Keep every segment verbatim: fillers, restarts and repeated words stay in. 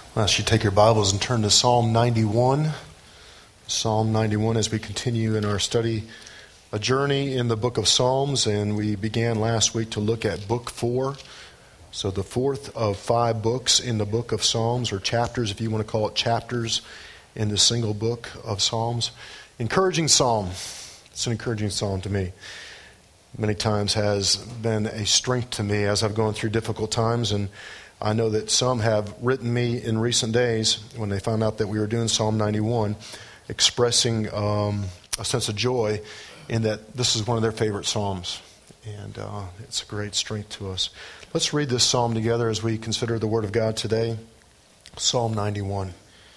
I ask you to take your Bibles and turn to Psalm ninety-one. Psalm ninety-one as we continue in our study, a journey in the book of Psalms, and we began last week to look at book four. So the fourth of five books in the book of Psalms, or chapters, if you want to call it chapters, in the single book of Psalms. Encouraging psalm. It's an encouraging psalm to me. Many times has been a strength to me as I've gone through difficult times, and I know that some have written me in recent days when they found out that we were doing Psalm ninety-one, expressing um, a sense of joy in that this is one of their favorite psalms. And uh, it's a great strength to us. Let's read this psalm together as we consider the Word of God today. Psalm ninety-one.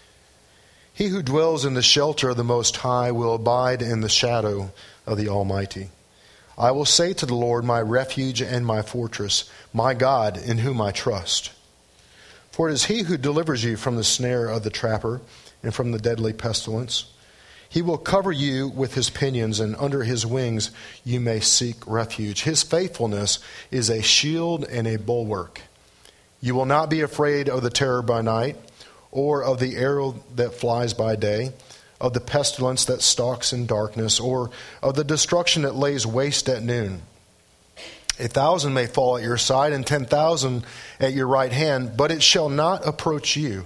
He who dwells in the shelter of the Most High will abide in the shadow of the Almighty. I will say to the Lord, my refuge and my fortress, my God in whom I trust. For it is he who delivers you from the snare of the trapper and from the deadly pestilence. He will cover you with his pinions, and under his wings you may seek refuge. His faithfulness is a shield and a bulwark. You will not be afraid of the terror by night, or of the arrow that flies by day, of the pestilence that stalks in darkness, or of the destruction that lays waste at noon. A thousand may fall at your side, and ten thousand at your right hand, but it shall not approach you.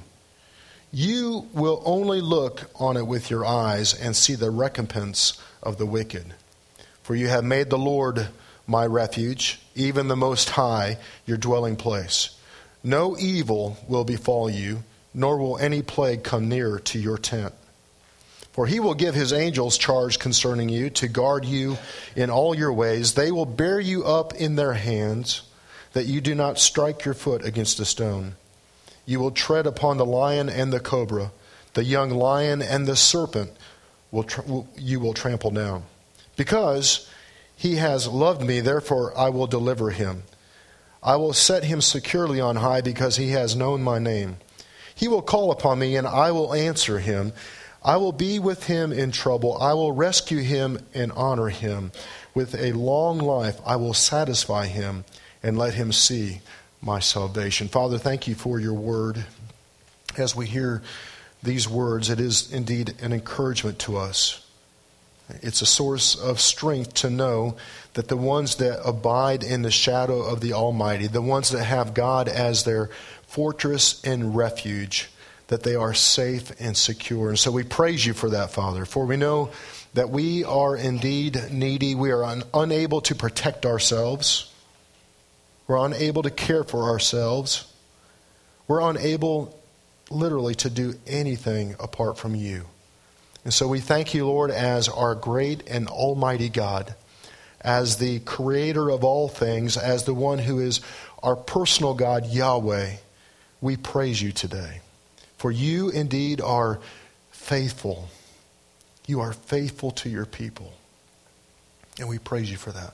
You will only look on it with your eyes and see the recompense of the wicked. For you have made the Lord my refuge, even the Most High, your dwelling place. No evil will befall you, nor will any plague come near to your tent. For he will give his angels charge concerning you, to guard you in all your ways. They will bear you up in their hands, that you do not strike your foot against a stone. You will tread upon the lion and the cobra, the young lion and the serpent will tr- you will trample down. Because he has loved me, therefore I will deliver him. I will set him securely on high, because he has known my name. He will call upon me, and I will answer him. I will be with him in trouble. I will rescue him and honor him. With a long life I will satisfy him and let him see my salvation. Father, thank you for your word. As we hear these words, it is indeed an encouragement to us. It's a source of strength to know that the ones that abide in the shadow of the Almighty, the ones that have God as their fortress and refuge, that they are safe and secure. And so we praise you for that, Father, for we know that we are indeed needy. We are un- unable to protect ourselves. We're unable to care for ourselves. We're unable literally to do anything apart from you. And so we thank you, Lord, as our great and almighty God, as the creator of all things, as the one who is our personal God, Yahweh. We praise you today. For you indeed are faithful. You are faithful to your people. And we praise you for that.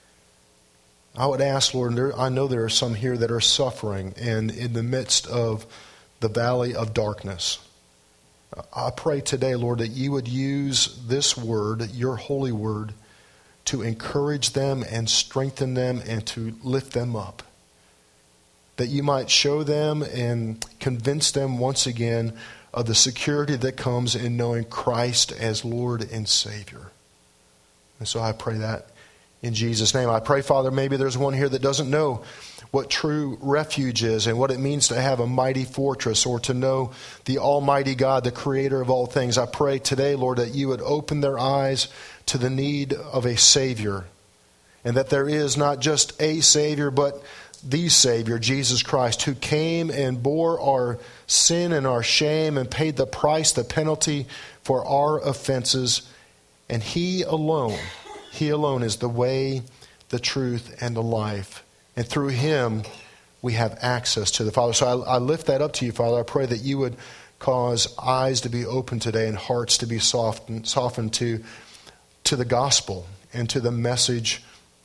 I would ask, Lord, there, I know there are some here that are suffering and in the midst of the valley of darkness. I pray today, Lord, that you would use this word, your holy word, to encourage them and strengthen them and to lift them up. That you might show them and convince them once again of the security that comes in knowing Christ as Lord and Savior. And so I pray that in Jesus' name. I pray, Father, maybe there's one here that doesn't know what true refuge is and what it means to have a mighty fortress or to know the Almighty God, the creator of all things. I pray today, Lord, that you would open their eyes to the need of a Savior, and that there is not just a Savior, but the Savior, Jesus Christ, who came and bore our sin and our shame and paid the price, the penalty for our offenses. And He alone, He alone is the way, the truth, and the life. And through Him, we have access to the Father. So I, I lift that up to you, Father. I pray that you would cause eyes to be opened today and hearts to be softened, softened to, to the gospel and to the message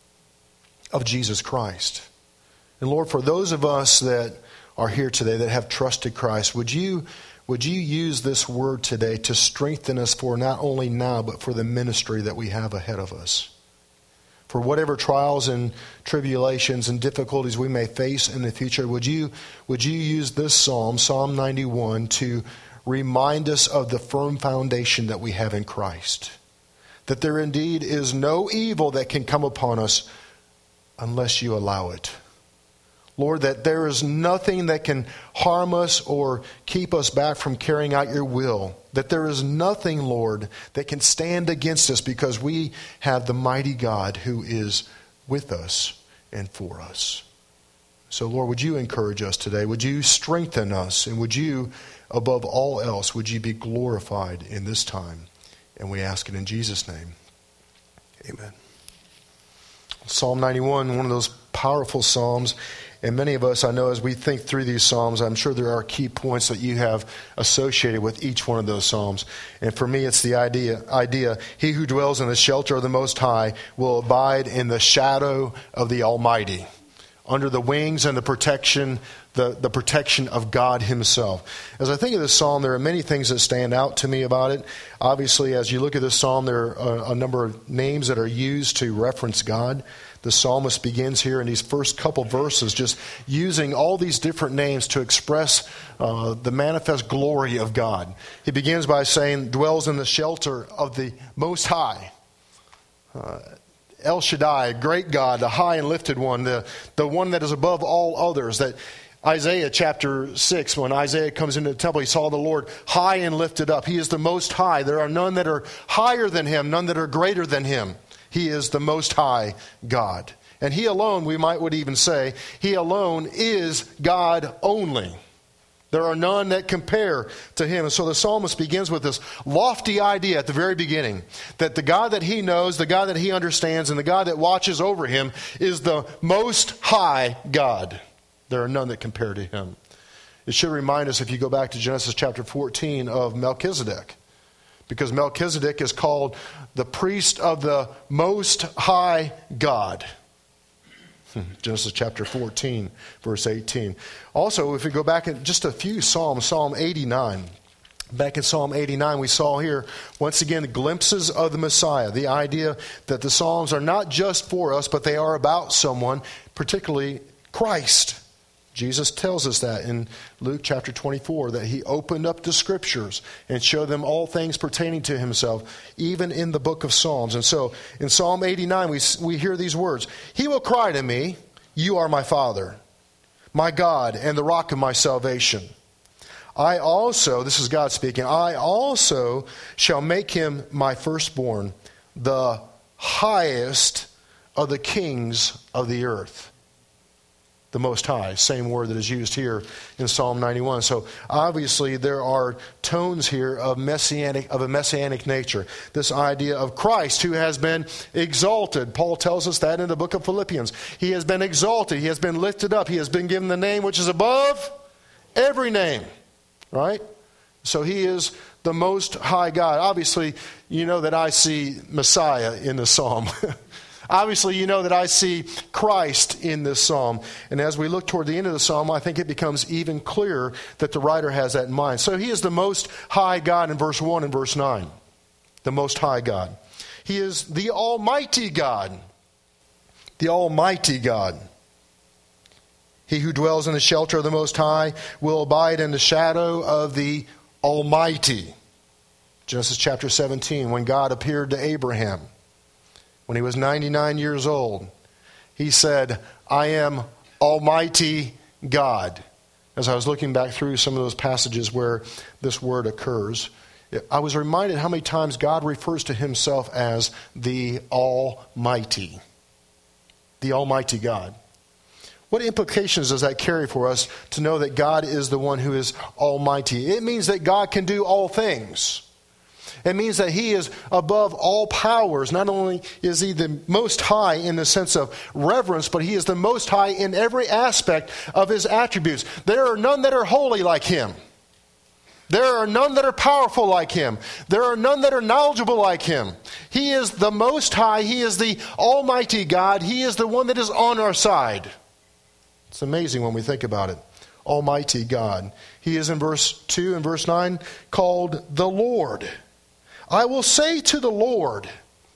of Jesus Christ. And Lord, for those of us that are here today that have trusted Christ, would you would you use this word today to strengthen us for not only now, but for the ministry that we have ahead of us? for whatever trials and tribulations and difficulties we may face in the future, would you, would you use this psalm, Psalm ninety-one, to remind us of the firm foundation that we have in Christ? That there indeed is no evil that can come upon us unless you allow it. Lord, that there is nothing that can harm us or keep us back from carrying out your will. That there is nothing, Lord, that can stand against us because we have the mighty God who is with us and for us. So, Lord, would you encourage us today? Would you strengthen us? And would you, above all else, would you be glorified in this time? And we ask it in Jesus' name. Amen. Psalm ninety-one, one of those powerful psalms. And many of us, I know, as we think through these psalms, I'm sure there are key points that you have associated with each one of those psalms. And for me, it's the idea, idea, he who dwells in the shelter of the Most High will abide in the shadow of the Almighty, under the wings and the protection, the, the protection of God himself. As I think of this psalm, there are many things that stand out to me about it. Obviously, as you look at this psalm, there are a, a number of names that are used to reference God. The psalmist begins here in these first couple verses just using all these different names to express uh, the manifest glory of God. He begins by saying, dwells in the shelter of the Most High. Uh, El Shaddai, great God, the high and lifted one, the, the one that is above all others. That Isaiah chapter six, when Isaiah comes into the temple, he saw the Lord high and lifted up. He is the Most High. There are none that are higher than him, none that are greater than him. He is the Most High God. And he alone, we might would even say, he alone is God only. There are none that compare to him. And so the psalmist begins with this lofty idea at the very beginning, that the God that he knows, the God that he understands, and the God that watches over him is the Most High God. There are none that compare to him. It should remind us, if you go back to Genesis chapter fourteen, of Melchizedek. Because Melchizedek is called the priest of the Most High God. Genesis chapter fourteen, verse eighteen. Also, if we go back in just a few Psalms, Psalm eighty-nine. Back in Psalm eighty-nine, we saw here, once again, glimpses of the Messiah. The idea that the Psalms are not just for us, but they are about someone, particularly Christ. Jesus tells us that in Luke chapter twenty-four, that he opened up the scriptures and showed them all things pertaining to himself, even in the book of Psalms. And so in Psalm eighty-nine, we, we hear these words, he will cry to me, you are my Father, my God, and the rock of my salvation. I also, this is God speaking, I also shall make him my firstborn, the highest of the kings of the earth. The Most High, same word that is used here in Psalm ninety-one. So obviously there are tones here of messianic of a messianic nature. This idea of Christ who has been exalted. Paul tells us that in the book of Philippians. He has been exalted. He has been lifted up. He has been given the name which is above every name. Right? So he is the Most High God. Obviously, you know that I see Messiah in the psalm. Obviously, you know that I see Christ in this psalm. And as we look toward the end of the psalm, I think it becomes even clearer that the writer has that in mind. So he is the Most High God in verse one and verse nine. The Most High God. He is the Almighty God. The Almighty God. He who dwells in the shelter of the Most High will abide in the shadow of the Almighty. Genesis chapter seventeen, when God appeared to Abraham. When he was ninety-nine years old, he said, I am Almighty God. As I was looking back through some of those passages where this word occurs, I was reminded how many times God refers to himself as the Almighty. The Almighty God. What implications does that carry for us to know that God is the one who is Almighty? It means that God can do all things. It means that he is above all powers. Not only is he the Most High in the sense of reverence, but he is the Most High in every aspect of his attributes. There are none that are holy like him. There are none that are powerful like him. There are none that are knowledgeable like him. He is the Most High. He is the Almighty God. He is the one that is on our side. It's amazing when we think about it. Almighty God. He is in verse two and verse nine called the Lord. I will say to the Lord,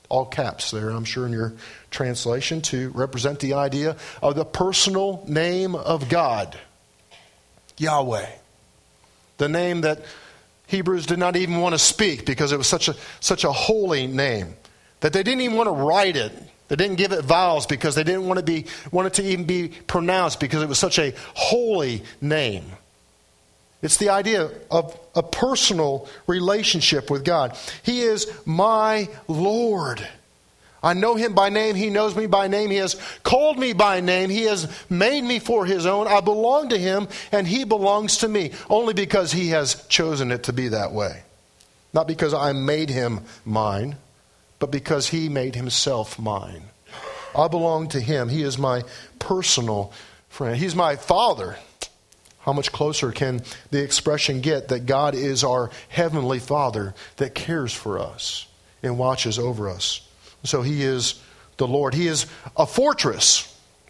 All caps there, I'm sure in your translation, to represent the idea of the personal name of God, Yahweh. The name that Hebrews did not even want to speak because it was such a such a holy name that they didn't even want to write it. They didn't give it vowels because they didn't want to be want it to even be pronounced because it was such a holy name. It's the idea of a personal relationship with God. He is my Lord. I know him by name. He knows me by name. He has called me by name. He has made me for his own. I belong to him and he belongs to me only because he has chosen it to be that way. Not because I made him mine, but because he made himself mine. I belong to him. He is my personal friend. He's my Father. How much closer can the expression get that God is our heavenly Father that cares for us and watches over us? So he is the Lord. He is a fortress.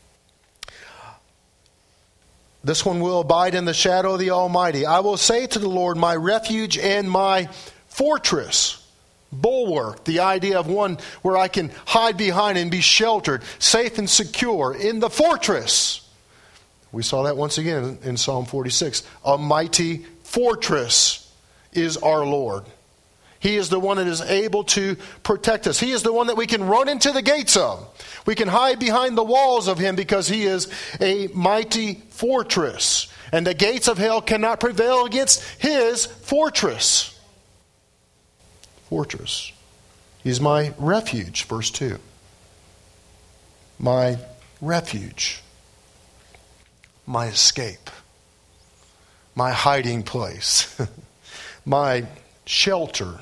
This one will abide in the shadow of the Almighty. I will say to the Lord, my refuge and my fortress. Bulwark, the idea of one where I can hide behind and be sheltered, safe and secure in the fortress. We saw that once again in Psalm forty-six. A mighty fortress is our Lord. He is the one that is able to protect us. He is the one that we can run into the gates of. We can hide behind the walls of him because he is a mighty fortress. And the gates of hell cannot prevail against his fortress. Fortress. He's my refuge, verse two. My refuge. My escape, my hiding place, my shelter,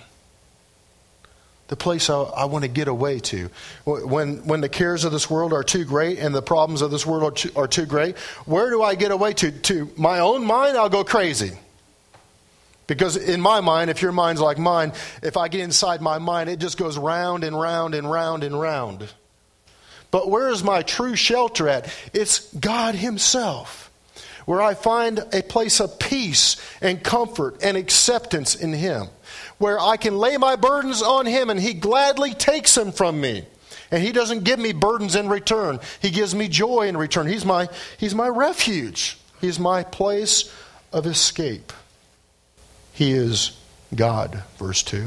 the place I, I want to get away to. When, when the cares of this world are too great and the problems of this world are too, are too great, where do I get away to? To my own mind, I'll go crazy. Because in my mind, if your mind's like mine, if I get inside my mind, it just goes round and round and round and round. But where is my true shelter at? It's God himself, where I find a place of peace and comfort and acceptance in him, where I can lay my burdens on him and he gladly takes them from me. And he doesn't give me burdens in return. He gives me joy in return. He's my, he's my refuge. He's my place of escape. He is God, verse two.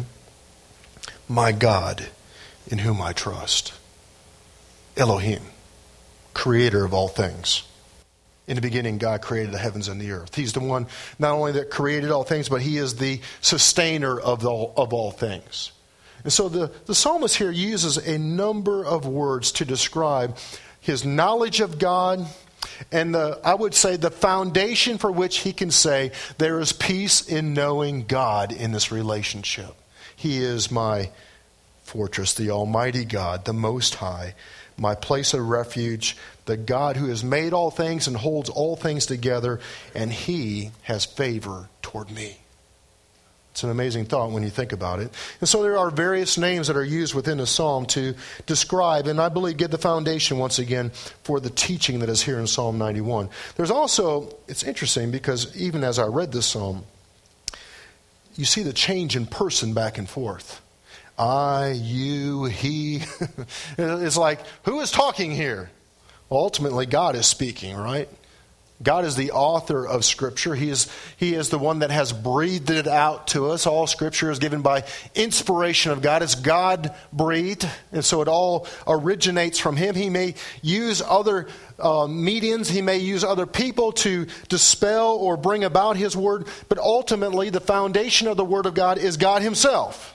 My God in whom I trust. Elohim, creator of all things. In the beginning, God created the heavens and the earth. He's the one not only that created all things, but he is the sustainer of, the, of all things. And so the, the psalmist here uses a number of words to describe his knowledge of God and the, I would say the foundation for which he can say there is peace in knowing God in this relationship. He is my fortress, the Almighty God, the Most High, my place of refuge, the God who has made all things and holds all things together, and he has favor toward me. It's an amazing thought when you think about it. And so there are various names that are used within the psalm to describe, and I believe give the foundation once again for the teaching that is here in Psalm ninety-one. There's also, it's interesting because even as I read this psalm, you see the change in person back and forth. I, you, he. It's like, who is talking here? Well, ultimately, God is speaking, right? God is the author of Scripture. He is, he is the one that has breathed it out to us. All Scripture is given by inspiration of God. It's God-breathed, and so it all originates from him. He may use other uh, mediums. He may use other people to dispel or bring about his word, but ultimately the foundation of the Word of God is God himself.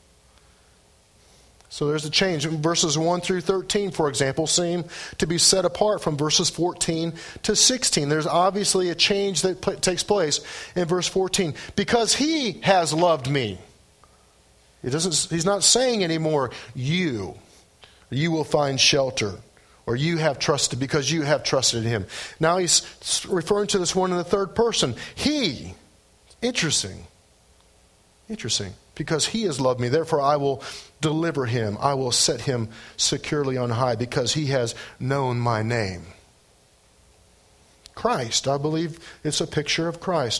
So there's a change. Verses one through thirteen, for example, seem to be set apart from verses fourteen to sixteen. There's obviously a change that p- takes place in verse fourteen. Because he has loved me. He doesn't, he's not saying anymore, you. You will find shelter. Or you have trusted because you have trusted him. Now he's referring to this one in the third person. He. Interesting. Interesting. Because he has loved me, therefore I will deliver him. I will set him securely on high because he has known my name. Christ, I believe it's a picture of Christ.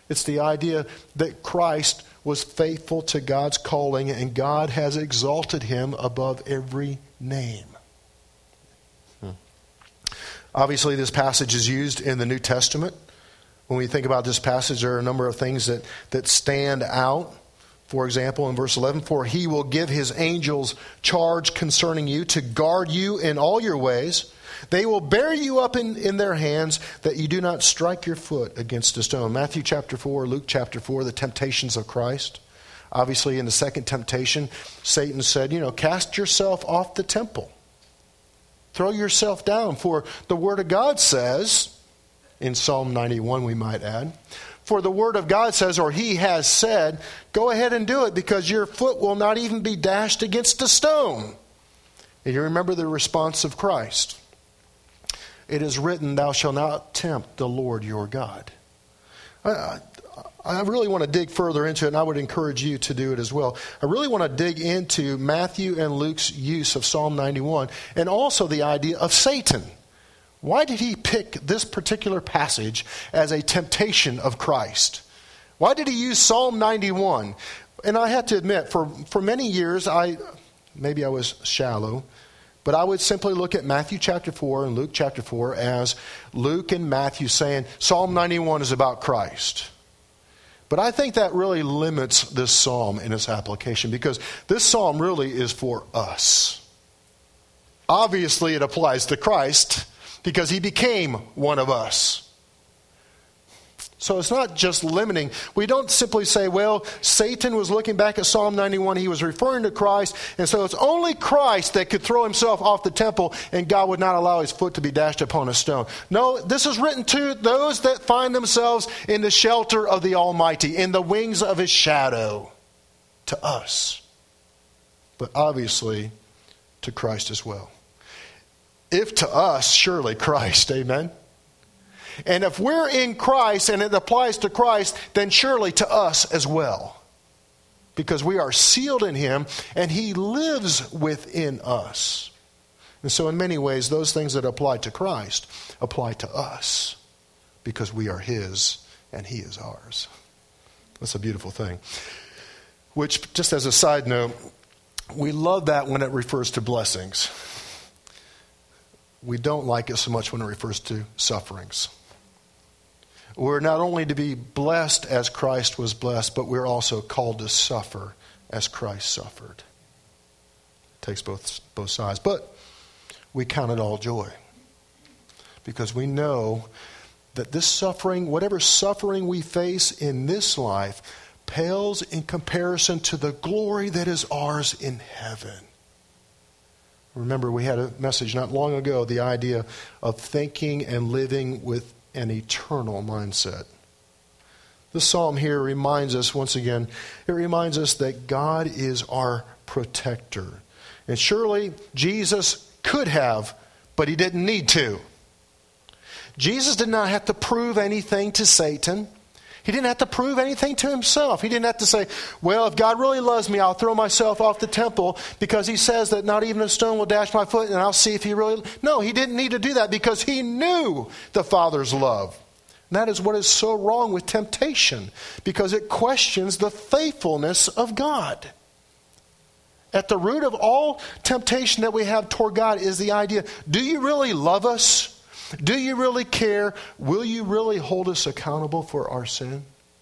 It's the idea that Christ was faithful to God's calling and God has exalted him above every name. Hmm. Obviously, this passage is used in the New Testament. When we think about this passage, there are a number of things that, that stand out. For example, in verse eleven, for he will give his angels charge concerning you to guard you in all your ways. They will bear you up in, in their hands that you do not strike your foot against a stone. Matthew chapter four, Luke chapter four, the temptations of Christ. Obviously, in the second temptation, Satan said, you know, cast yourself off the temple. Throw yourself down. For the Word of God says, in Psalm ninety-one we might add, for the Word of God says, or he has said, go ahead and do it because your foot will not even be dashed against a stone. And you remember the response of Christ. It is written, thou shalt not tempt the Lord your God. I, I really want to dig further into it, and I would encourage you to do it as well. I really want to dig into Matthew and Luke's use of Psalm ninety-one, and also the idea of Satan. Why did he pick this particular passage as a temptation of Christ? Why did he use Psalm ninety-one? And I have to admit, for, for many years, I maybe I was shallow, but I would simply look at Matthew chapter four and Luke chapter four as Luke and Matthew saying Psalm ninety-one is about Christ. But I think that really limits this psalm in its application because this psalm really is for us. Obviously, it applies to Christ because he became one of us. So it's not just limiting. We don't simply say, well, Satan was looking back at Psalm ninety-one. He was referring to Christ. And so it's only Christ that could throw himself off the temple and God would not allow his foot to be dashed upon a stone. No, this is written to those that find themselves in the shelter of the Almighty, in the wings of his shadow, to us. But obviously to Christ as well. If to us, surely Christ, amen? And if we're in Christ and it applies to Christ, then surely to us as well. Because we are sealed in him and he lives within us. And so in many ways, those things that apply to Christ apply to us. Because we are his and he is ours. That's a beautiful thing. Which, just as a side note, we love that when it refers to blessings. We don't like it so much when it refers to sufferings. We're not only to be blessed as Christ was blessed, but we're also called to suffer as Christ suffered. It takes both, both sides. But we count it all joy. Because we know that this suffering, whatever suffering we face in this life, pales in comparison to the glory that is ours in heaven. Remember, we had a message not long ago, the idea of thinking and living with an eternal mindset. This psalm here reminds us, once again, it reminds us that God is our protector. And surely Jesus could have, but he didn't need to. Jesus did not have to prove anything to Satan. He didn't have to prove anything to himself. He didn't have to say, well, if God really loves me, I'll throw myself off the temple because he says that not even a stone will dash my foot and I'll see if he really... No, he didn't need to do that because he knew the Father's love. And that is what is so wrong with temptation because it questions the faithfulness of God. At the root of all temptation that we have toward God is the idea, do you really love us? Do you really care? Will you really hold us accountable for our sin?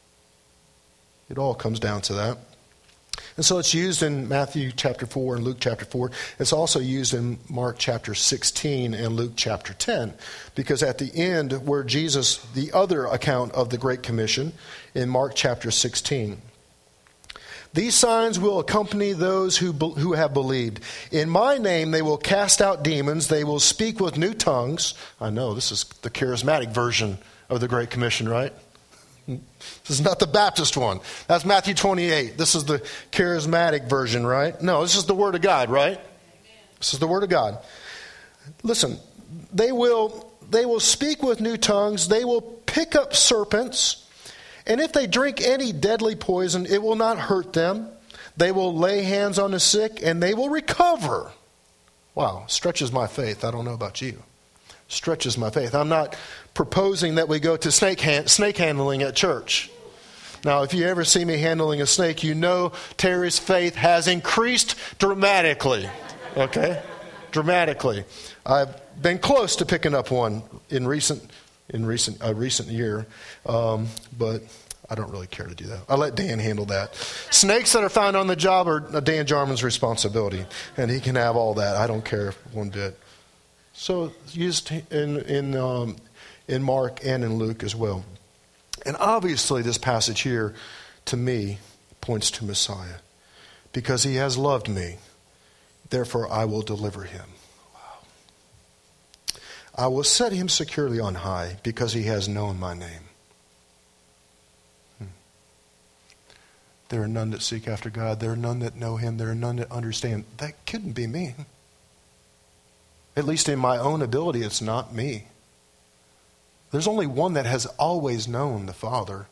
It all comes down to that. And so it's used in Matthew chapter four and Luke chapter four. It's also used in Mark chapter sixteen and Luke chapter ten. Because at the end where Jesus, the other account of the Great Commission in Mark chapter sixteen, these signs will accompany those who who have believed. In my name they will cast out demons. They will speak with new tongues. I know this is the charismatic version of the Great Commission, right? This is not the Baptist one. That's Matthew twenty-eight. This is the charismatic version, right? No, this is the Word of God, right? This is the Word of God. Listen, they will they will speak with new tongues. They will pick up serpents. And if they drink any deadly poison, it will not hurt them. They will lay hands on the sick and they will recover. Wow, stretches my faith. I don't know about you. Stretches my faith. I'm not proposing that we go to snake hand, snake handling at church. Now, if you ever see me handling a snake, you know Terry's faith has increased dramatically. Okay? Dramatically. I've been close to picking up one in recent in recent a recent year, um, but I don't really care to do that. I let Dan handle that. Snakes that are found on the job are Dan Jarman's responsibility, and he can have all that. I don't care one bit. So used in in um, in Mark and in Luke as well. And obviously this passage here, to me, points to Messiah. Because he has loved me, therefore I will deliver him. Wow. I will set him securely on high, because he has known my name. Hmm. There are none that seek after God. There are none that know him. There are none that understand. That couldn't be me. At least in my own ability, it's not me. There's only one that has always known the Father.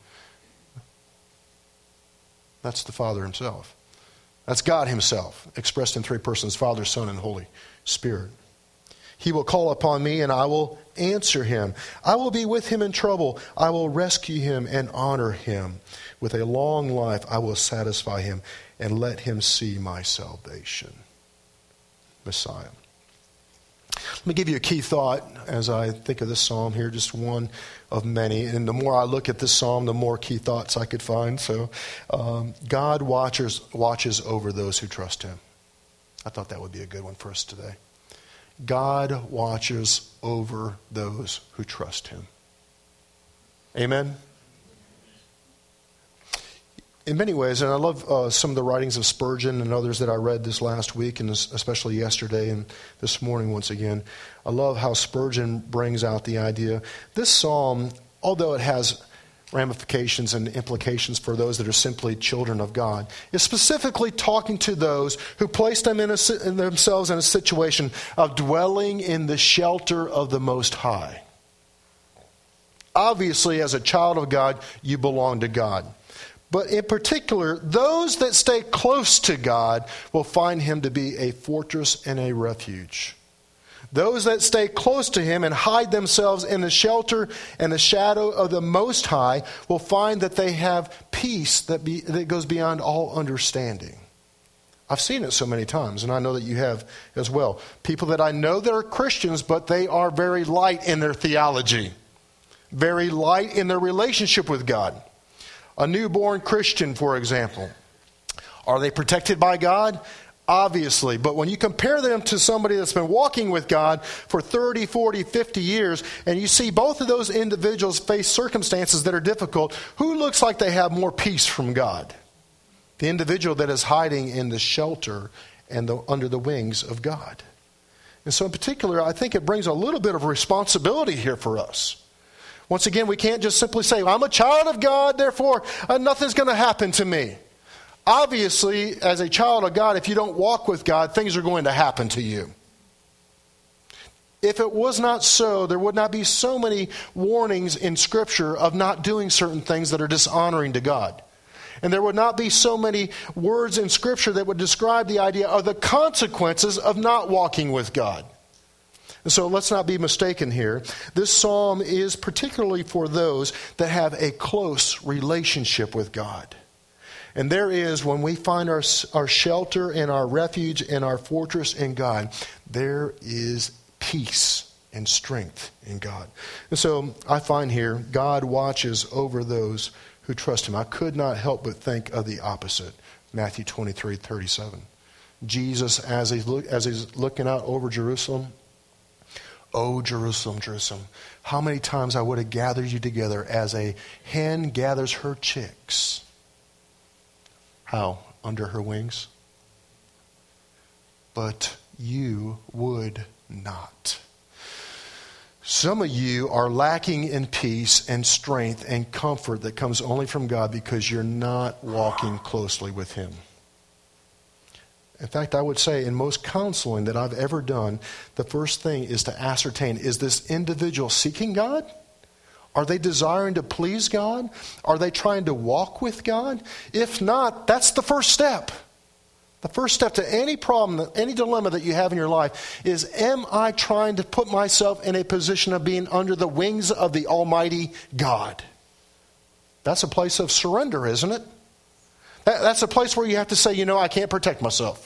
That's the Father himself. That's God himself, expressed in three persons, Father, Son, and Holy Spirit. He will call upon me, and I will answer him. I will be with him in trouble. I will rescue him and honor him. With a long life, I will satisfy him and let him see my salvation. Messiah. Let me give you a key thought as I think of this psalm here, just one of many. And the more I look at this psalm, the more key thoughts I could find. So um, God watches, watches over those who trust him. I thought that would be a good one for us today. God watches over those who trust him. Amen? In many ways, and I love uh, some of the writings of Spurgeon and others that I read this last week, and especially yesterday and this morning once again. I love how Spurgeon brings out the idea. This psalm, although it has ramifications and implications for those that are simply children of God, is specifically talking to those who place them in, a, in themselves in a situation of dwelling in the shelter of the Most High. Obviously, as a child of God, you belong to God. But in particular, those that stay close to God will find him to be a fortress and a refuge. Those that stay close to him and hide themselves in the shelter and the shadow of the Most High will find that they have peace that, be, that goes beyond all understanding. I've seen it so many times, and I know that you have as well. People that I know that are Christians, but they are very light in their theology, very light in their relationship with God. A newborn Christian, for example. Are they protected by God? Obviously. But when you compare them to somebody that's been walking with God for thirty, forty, fifty years, and you see both of those individuals face circumstances that are difficult, who looks like they have more peace from God? The individual that is hiding in the shelter and the, under the wings of God. And so in particular, I think it brings a little bit of responsibility here for us. Once again, we can't just simply say, well, I'm a child of God, therefore uh, nothing's going to happen to me. Obviously, as a child of God, if you don't walk with God, things are going to happen to you. If it was not so, there would not be so many warnings in Scripture of not doing certain things that are dishonoring to God. And there would not be so many words in Scripture that would describe the idea of the consequences of not walking with God. And so let's not be mistaken here. This psalm is particularly for those that have a close relationship with God. And there is, when we find our, our shelter and our refuge and our fortress in God, there is peace and strength in God. And so I find here, God watches over those who trust him. I could not help but think of the opposite. Matthew twenty-three thirty-seven. Jesus, as he's, look, as he's looking out over Jerusalem, oh, Jerusalem, Jerusalem, how many times I would have gathered you together as a hen gathers her chicks. How? Under her wings? But you would not. Some of you are lacking in peace and strength and comfort that comes only from God because you're not walking closely with him. In fact, I would say in most counseling that I've ever done, the first thing is to ascertain, is this individual seeking God? Are they desiring to please God? Are they trying to walk with God? If not, that's the first step. The first step to any problem, any dilemma that you have in your life is, am I trying to put myself in a position of being under the wings of the Almighty God? That's a place of surrender, isn't it? That, that's a place where you have to say, you know, I can't protect myself.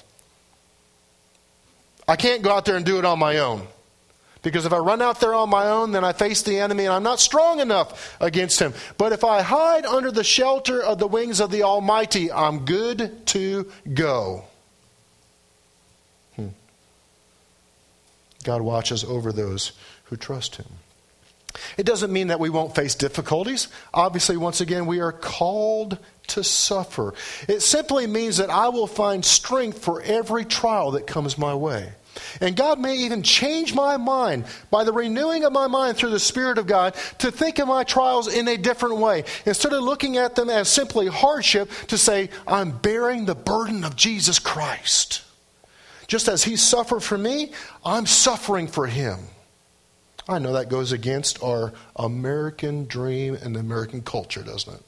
I can't go out there and do it on my own. Because if I run out there on my own, then I face the enemy and I'm not strong enough against him. But if I hide under the shelter of the wings of the Almighty, I'm good to go. Hmm. God watches over those who trust him. It doesn't mean that we won't face difficulties. Obviously, once again, we are called to suffer. It simply means that I will find strength for every trial that comes my way. And God may even change my mind by the renewing of my mind through the Spirit of God to think of my trials in a different way. Instead of looking at them as simply hardship, to say, I'm bearing the burden of Jesus Christ. Just as he suffered for me, I'm suffering for him. I know that goes against our American dream and American culture, doesn't it?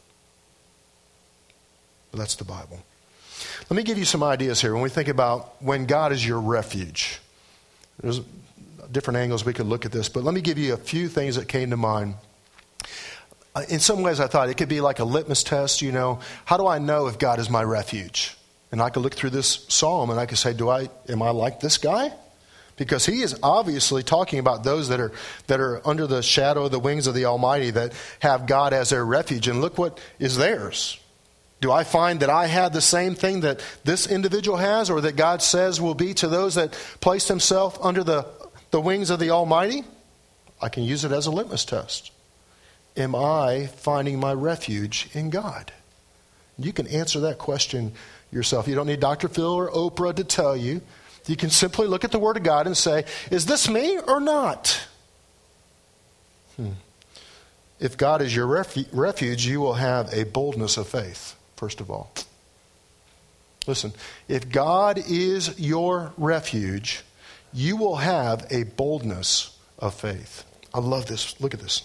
But that's the Bible. Let me give you some ideas here when we think about when God is your refuge. There's different angles we could look at this, but let me give you a few things that came to mind. In some ways, I thought it could be like a litmus test, you know. How do I know if God is my refuge? And I could look through this psalm and I could say, do I, am I like this guy? Because he is obviously talking about those that are that are under the shadow of the wings of the Almighty, that have God as their refuge. And look what is theirs. Do I find that I have the same thing that this individual has, or that God says will be to those that place themselves under the, the wings of the Almighty? I can use it as a litmus test. Am I finding my refuge in God? You can answer that question yourself. You don't need Doctor Phil or Oprah to tell you. You can simply look at the Word of God and say, is this me or not? Hmm. If God is your refu- refuge, you will have a boldness of faith, first of all. Listen, if God is your refuge, you will have a boldness of faith. I love this. Look at this.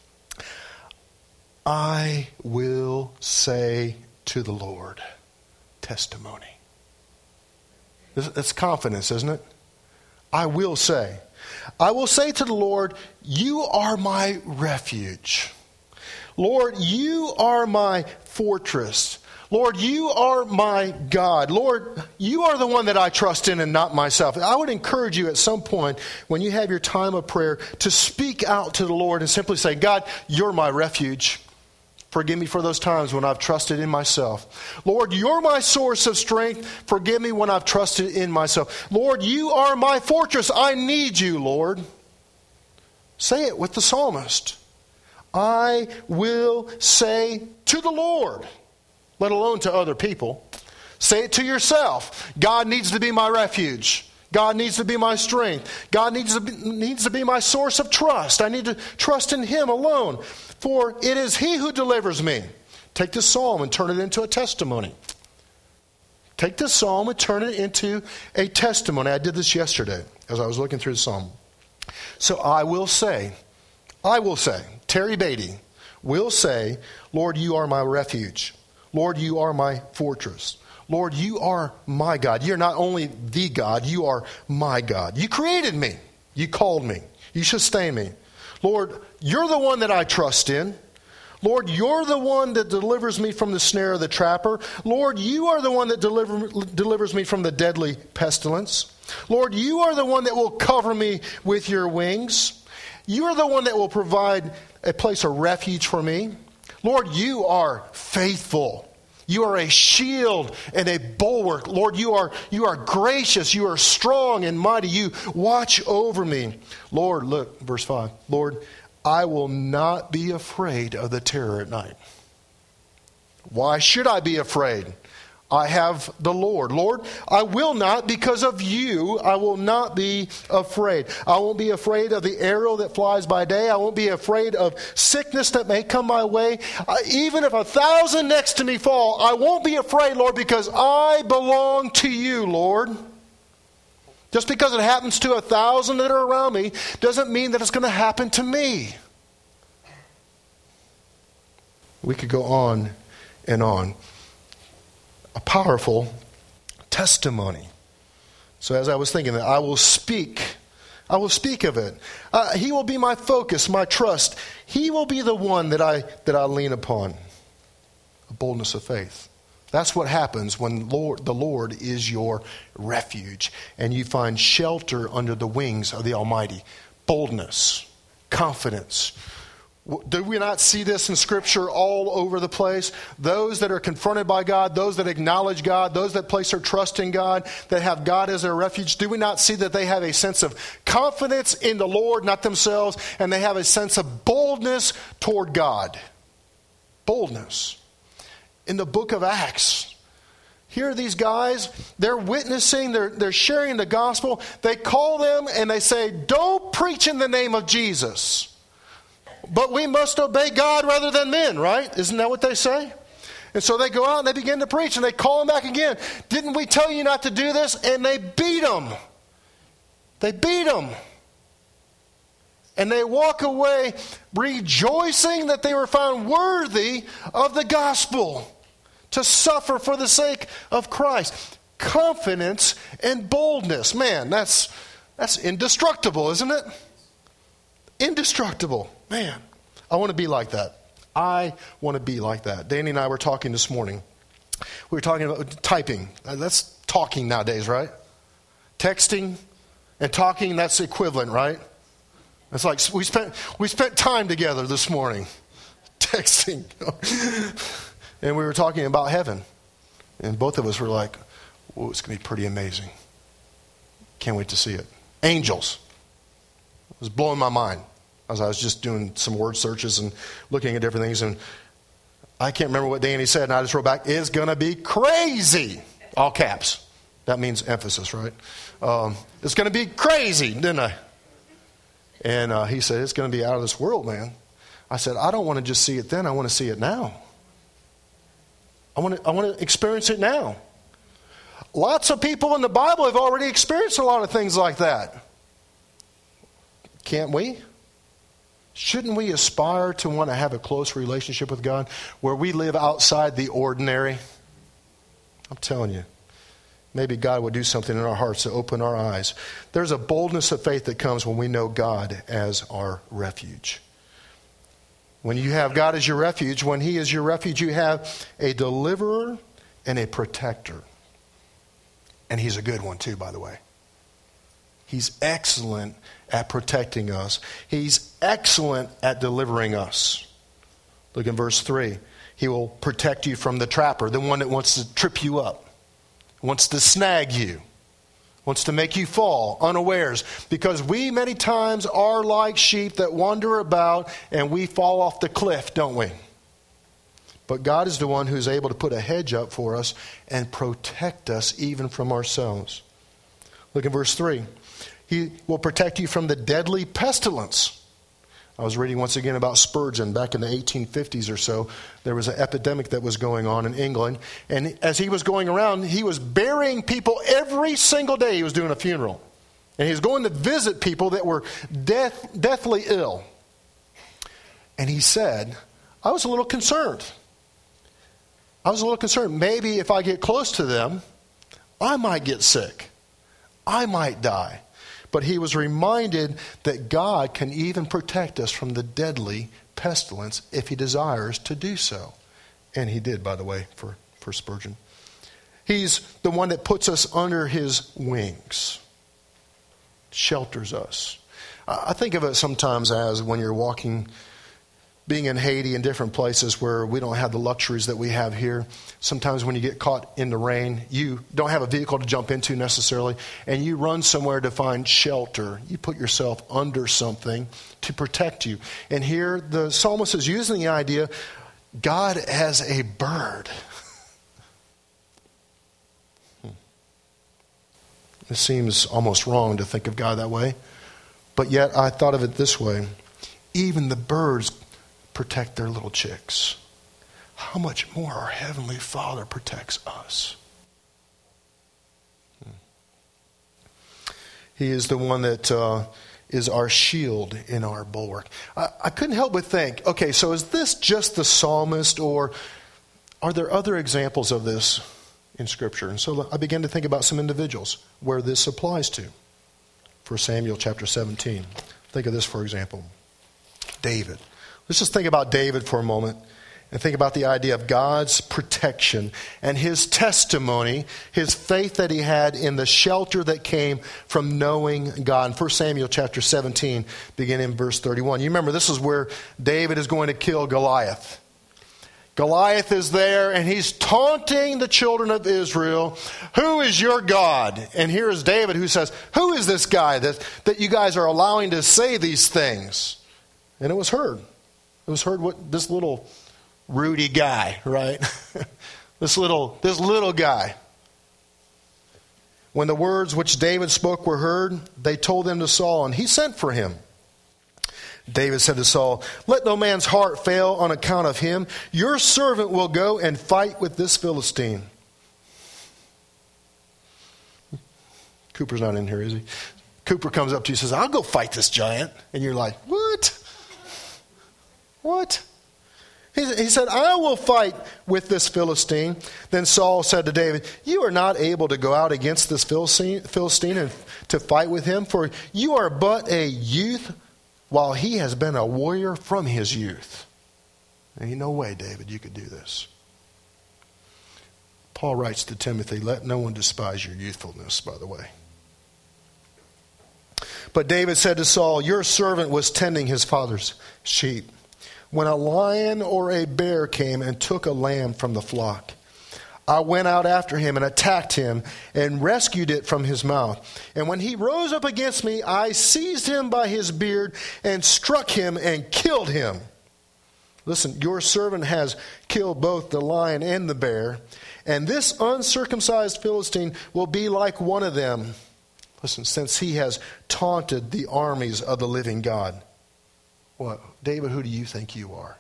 I will say to the Lord, testimony. That's confidence, isn't it? I will say. I will say to the Lord, you are my refuge. Lord, you are my fortress. Lord, you are my God. Lord, you are the one that I trust in and not myself. I would encourage you at some point when you have your time of prayer to speak out to the Lord and simply say, God, you're my refuge. Forgive me for those times when I've trusted in myself. Lord, you're my source of strength. Forgive me when I've trusted in myself. Lord, you are my fortress. I need you, Lord. Say it with the psalmist. I will say to the Lord, let alone to other people. Say it to yourself. God needs to be my refuge. God needs to be my strength. God needs to be, needs to be my source of trust. I need to trust in him alone. For it is he who delivers me. Take this psalm and turn it into a testimony. Take this psalm and turn it into a testimony. I did this yesterday as I was looking through the psalm. So I will say, I will say, Terry Beatty will say, Lord, you are my refuge. Lord, you are my fortress. Lord, you are my God. You're not only the God, you are my God. You created me. You called me. You sustain me. Lord, you're the one that I trust in. Lord, you're the one that delivers me from the snare of the trapper. Lord, you are the one that deliver, delivers me from the deadly pestilence. Lord, you are the one that will cover me with your wings. You are the one that will provide a place of refuge for me. Lord, you are faithful. You are a shield and a bulwark. Lord, you are, you are gracious. You are strong and mighty. You watch over me. Lord, look, verse five. Lord, I will not be afraid of the terror at night. Why should I be afraid? I have the Lord. Lord, I will not, because of you, I will not be afraid. I won't be afraid of the arrow that flies by day. I won't be afraid of sickness that may come my way. Uh, even if a thousand next to me fall, I won't be afraid, Lord, because I belong to you, Lord. Just because it happens to a thousand that are around me doesn't mean that it's going to happen to me. We could go on and on. A powerful testimony. So as I was thinking that I will speak, I will speak of it. Uh, he will be my focus, my trust. He will be the one that I that I lean upon. a boldness of faith. That's what happens when Lord, the Lord is your refuge and you find shelter under the wings of the Almighty. Boldness, confidence. Do we not see this in Scripture all over the place? Those that are confronted by God, those that acknowledge God, those that place their trust in God, that have God as their refuge, do we not see that they have a sense of confidence in the Lord, not themselves, and they have a sense of boldness toward God? Boldness. In the book of Acts, here are these guys, they're witnessing, they're, they're sharing the gospel. They call them and they say, don't preach in the name of Jesus, but we must obey God rather than men, right? Isn't that what they say? And so they go out and they begin to preach and they call them back again. Didn't we tell you not to do this? And they beat them. They beat them. And they walk away rejoicing that they were found worthy of the gospel to suffer for the sake of Christ. Confidence and boldness. Man, that's that's indestructible, isn't it? Indestructible. Man, I want to be like that. I want to be like that. Danny and I were talking this morning. We were talking about typing. That's talking nowadays, right? Texting and talking, that's equivalent, right? It's like we spent we spent time together this morning, texting, and we were talking about heaven, and both of us were like, "Well, it's going to be pretty amazing. Can't wait to see it." Angels. It was blowing my mind as I was just doing some word searches and looking at different things, and I can't remember what Danny said, and I just wrote back, "It's going to be crazy," all caps. That means emphasis, right? Um, it's going to be crazy, didn't I? And uh, he said, it's going to be out of this world, man. I said, I don't want to just see it then. I want to see it now. I want to, I want to experience it now. Lots of people in the Bible have already experienced a lot of things like that. Can't we? Shouldn't we aspire to want to have a close relationship with God where we live outside the ordinary? I'm telling you. Maybe God would do something in our hearts to open our eyes. There's a boldness of faith that comes when we know God as our refuge. When you have God as your refuge, when He is your refuge, you have a deliverer and a protector. And He's a good one too, by the way. He's excellent at protecting us. He's excellent at delivering us. Look in verse three. He will protect you from the trapper, the one that wants to trip you up. Wants to snag you, wants to make you fall unawares, because we many times are like sheep that wander about and we fall off the cliff, don't we? But God is the one who's able to put a hedge up for us and protect us even from ourselves. Look at verse three. He will protect you from the deadly pestilence. I was reading once again about Spurgeon back in the eighteen fifties or so. There was an epidemic that was going on in England. And as he was going around, he was burying people every single day. He was doing a funeral. And he was going to visit people that were death, deathly ill. And he said, I was a little concerned. I was a little concerned. Maybe if I get close to them, I might get sick. I might die. But he was reminded that God can even protect us from the deadly pestilence if He desires to do so. And He did, by the way, for, for Spurgeon. He's the one that puts us under His wings, shelters us. I think of it sometimes as when you're walking, being in Haiti and different places where we don't have the luxuries that we have here. Sometimes when you get caught in the rain, you don't have a vehicle to jump into necessarily, and you run somewhere to find shelter. You put yourself under something to protect you. And here the psalmist is using the idea, God as a bird. It seems almost wrong to think of God that way. But yet I thought of it this way. Even the birds protect their little chicks. How much more our Heavenly Father protects us. He is the one that uh, is our shield in our bulwark. I, I couldn't help but think, okay, so is this just the psalmist, or are there other examples of this in Scripture? And so I began to think about some individuals where this applies to. First Samuel chapter seventeen. Think of this, for example. David. Let's just think about David for a moment. And think about the idea of God's protection and his testimony, his faith that he had in the shelter that came from knowing God. In First Samuel chapter seventeen, beginning in verse thirty-one. You remember, this is where David is going to kill Goliath. Goliath is there, and he's taunting the children of Israel. Who is your God? And here is David who says, who is this guy that, that you guys are allowing to say these things? And it was heard. It was heard what this little Rudy guy, right? this little this little guy. When the words which David spoke were heard, they told them to Saul, and he sent for him. David said to Saul, let no man's heart fail on account of him. Your servant will go and fight with this Philistine. Cooper's not in here, is he? Cooper comes up to you and says, I'll go fight this giant. And you're like, what? What? He, he said, I will fight with this Philistine. Then Saul said to David, you are not able to go out against this Philistine, Philistine and to fight with him, for you are but a youth, while he has been a warrior from his youth. There ain't no way, David, you could do this. Paul writes to Timothy, let no one despise your youthfulness, by the way. But David said to Saul, your servant was tending his father's sheep when a lion or a bear came and took a lamb from the flock. I went out after him and attacked him and rescued it from his mouth. And when he rose up against me, I seized him by his beard and struck him and killed him. Listen, your servant has killed both the lion and the bear, and this uncircumcised Philistine will be like one of them. Listen, since he has taunted the armies of the living God. Well, David, who do you think you are?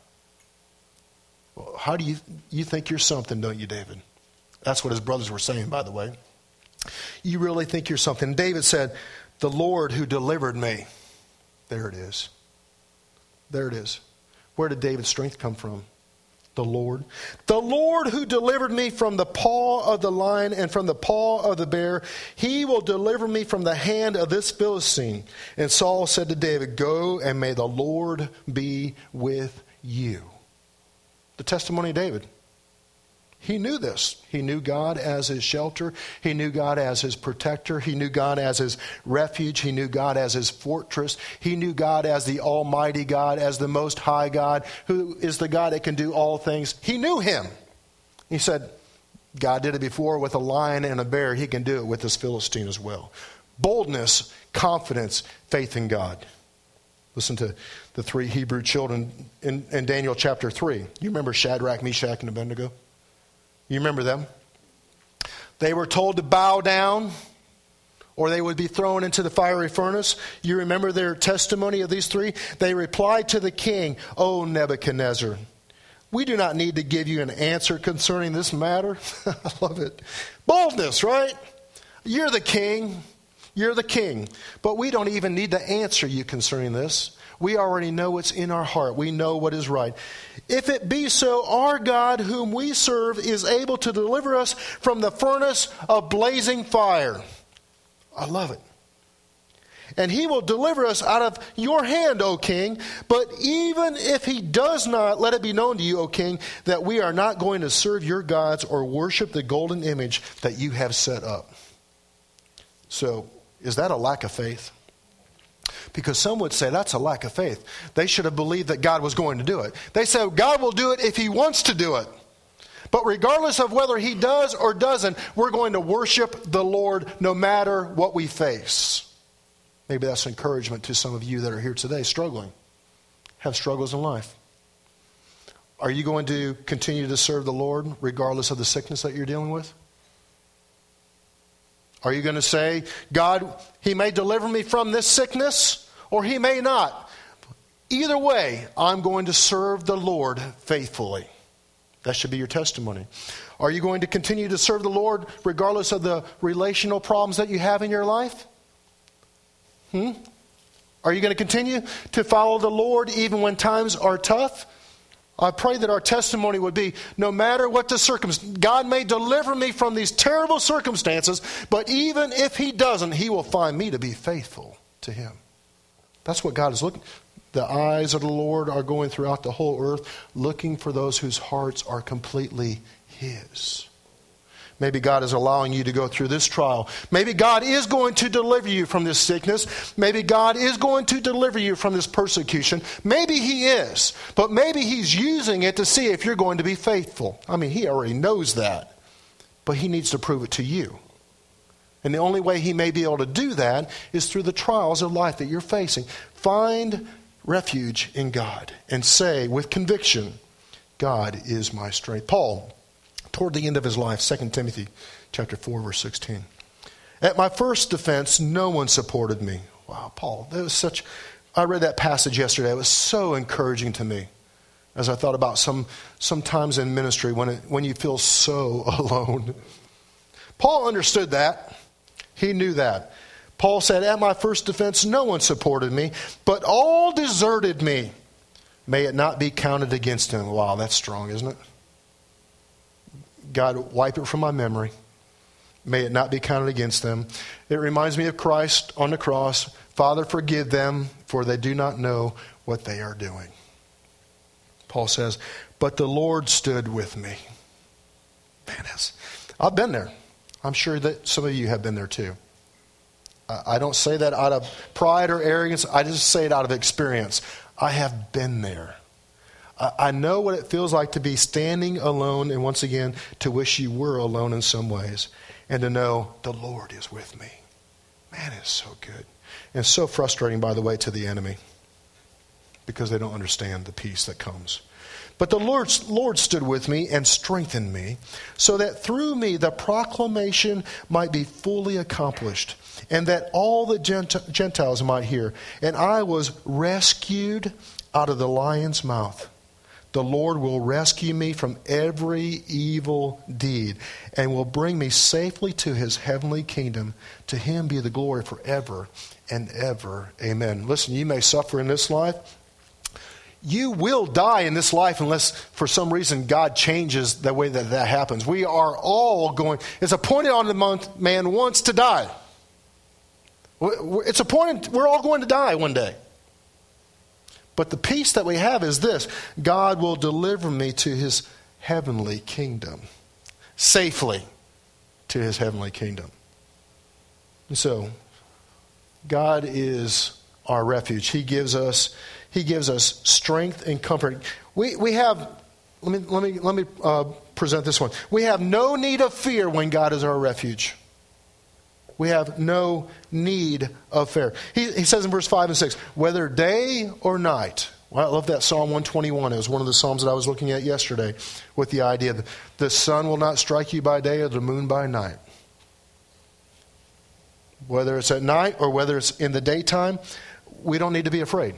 Well, how do you you think you're something, don't you, David? That's what his brothers were saying, by the way. You really think you're something. David said, the Lord who delivered me. There it is. There it is. Where did David's strength come from? The Lord. The Lord who delivered me from the paw of the lion and from the paw of the bear. He will deliver me from the hand of this Philistine. And Saul said to David, go and may the Lord be with you. The testimony of David. He knew this. He knew God as his shelter. He knew God as his protector. He knew God as his refuge. He knew God as his fortress. He knew God as the Almighty God, as the Most High God, who is the God that can do all things. He knew him. He said, God did it before with a lion and a bear. He can do it with this Philistine as well. Boldness, confidence, faith in God. Listen to the three Hebrew children in, in Daniel chapter three. You remember Shadrach, Meshach, and Abednego? You remember them? They were told to bow down or they would be thrown into the fiery furnace. You remember their testimony of these three? They replied to the king, O Nebuchadnezzar, we do not need to give you an answer concerning this matter. I love it. Boldness, right? You're the king. You're the king. But we don't even need to answer you concerning this. We already know what's in our heart. We know what is right. If it be so, our God whom we serve is able to deliver us from the furnace of blazing fire. I love it. And he will deliver us out of your hand, O king. But even if he does not, let it be known to you, O king, that we are not going to serve your gods or worship the golden image that you have set up. So, is that a lack of faith? Because some would say that's a lack of faith. They should have believed that God was going to do it. They said God will do it if he wants to do it. But regardless of whether he does or doesn't, we're going to worship the Lord no matter what we face. Maybe that's encouragement to some of you that are here today struggling, have struggles in life. Are you going to continue to serve the Lord regardless of the sickness that you're dealing with? Are you going to say, God, he may deliver me from this sickness, or he may not. Either way, I'm going to serve the Lord faithfully. That should be your testimony. Are you going to continue to serve the Lord regardless of the relational problems that you have in your life? Hmm? Are you going to continue to follow the Lord even when times are tough? I pray that our testimony would be, no matter what the circumstance, God may deliver me from these terrible circumstances, but even if he doesn't, he will find me to be faithful to him. That's what God is looking. The eyes of the Lord are going throughout the whole earth, looking for those whose hearts are completely His. Maybe God is allowing you to go through this trial. Maybe God is going to deliver you from this sickness. Maybe God is going to deliver you from this persecution. Maybe He is. But maybe He's using it to see if you're going to be faithful. I mean, He already knows that. But He needs to prove it to you. And the only way He may be able to do that is through the trials of life that you're facing. Find refuge in God and say with conviction, God is my strength. Paul, toward the end of his life, Second Timothy chapter four, verse sixteen. At my first defense, no one supported me. Wow, Paul, that was such, I read that passage yesterday. It was so encouraging to me as I thought about some, some times in ministry when, it, when you feel so alone. Paul understood that. He knew that. Paul said, at my first defense, no one supported me, but all deserted me. May it not be counted against him. Wow, that's strong, isn't it? God, wipe it from my memory. May it not be counted against them. It reminds me of Christ on the cross. Father, forgive them, for they do not know what they are doing. Paul says, but the Lord stood with me. Man, I've been there. I'm sure that some of you have been there too. I don't say that out of pride or arrogance. I just say it out of experience. I have been there. I know what it feels like to be standing alone, and once again, to wish you were alone in some ways, and to know the Lord is with me. Man, it's so good. And so frustrating, by the way, to the enemy, because they don't understand the peace that comes. But the Lord, Lord stood with me and strengthened me, so that through me the proclamation might be fully accomplished, and that all the Gent- Gentiles might hear. And I was rescued out of the lion's mouth. The Lord will rescue me from every evil deed and will bring me safely to His heavenly kingdom. To Him be the glory forever and ever. Amen. Listen, you may suffer in this life. You will die in this life unless for some reason God changes the way that that happens. We are all going, it's appointed on the man once to die. It's appointed, we're all going to die one day. But the peace that we have is this: God will deliver me to His heavenly kingdom. Safely to His heavenly kingdom. And so, God is our refuge. He gives us, He gives us strength and comfort. We we have, let me let me let me uh, present this one. We have no need of fear when God is our refuge. We have no need of fear. He, he says in verse five and six, whether day or night. Well, I love that Psalm one twenty-one. It was one of the Psalms that I was looking at yesterday with the idea that the sun will not strike you by day or the moon by night. Whether it's at night or whether it's in the daytime, we don't need to be afraid.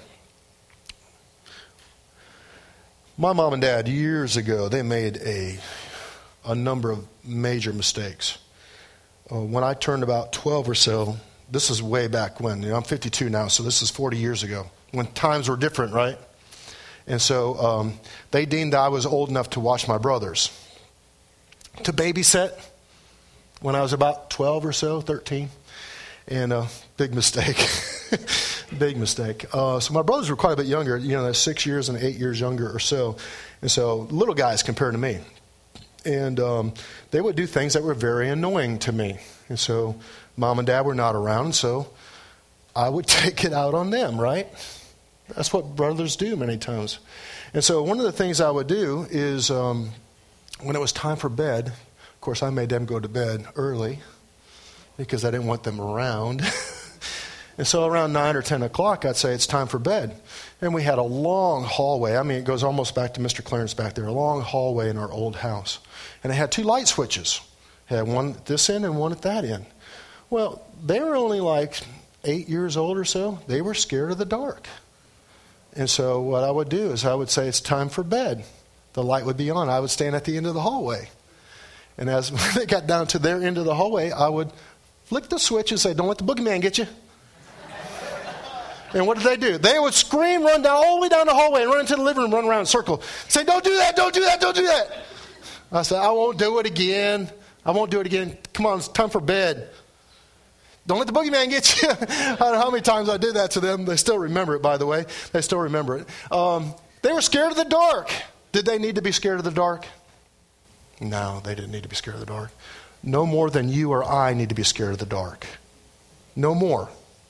My mom and dad, years ago, they made a, a number of major mistakes. Uh, when I turned about twelve or so, this is way back when. You know, I'm fifty-two now, so this is forty years ago, when times were different, right? And so um, they deemed I was old enough to watch my brothers. To babysit when I was about twelve or so, thirteen. And uh, big mistake. Big mistake. Uh, so my brothers were quite a bit younger, you know, they're six years and eight years younger or so. And so little guys compared to me. And um, they would do things that were very annoying to me. And so mom and dad were not around, so I would take it out on them, right? That's what brothers do many times. And so one of the things I would do is um, when it was time for bed, of course I made them go to bed early because I didn't want them around. And so around nine or ten o'clock, I'd say it's time for bed. And we had a long hallway. I mean, it goes almost back to Mister Clarence back there, a long hallway in our old house. And it had two light switches. It had one at this end and one at that end. Well, they were only like eight years old or so. They were scared of the dark. And so what I would do is I would say it's time for bed. The light would be on. I would stand at the end of the hallway. And as they got down to their end of the hallway, I would flick the switch and say, don't let the boogeyman get you. And what did they do? They would scream, run down all the way down the hallway and run into the living room, run around in a circle. Say, don't do that, don't do that, don't do that. I said, I won't do it again. I won't do it again. Come on, it's time for bed. Don't let the boogeyman get you. I don't know how many times I did that to them. They still remember it, by the way. They still remember it. Um, they were scared of the dark. Did they need to be scared of the dark? No, they didn't need to be scared of the dark. No more than you or I need to be scared of the dark. No more.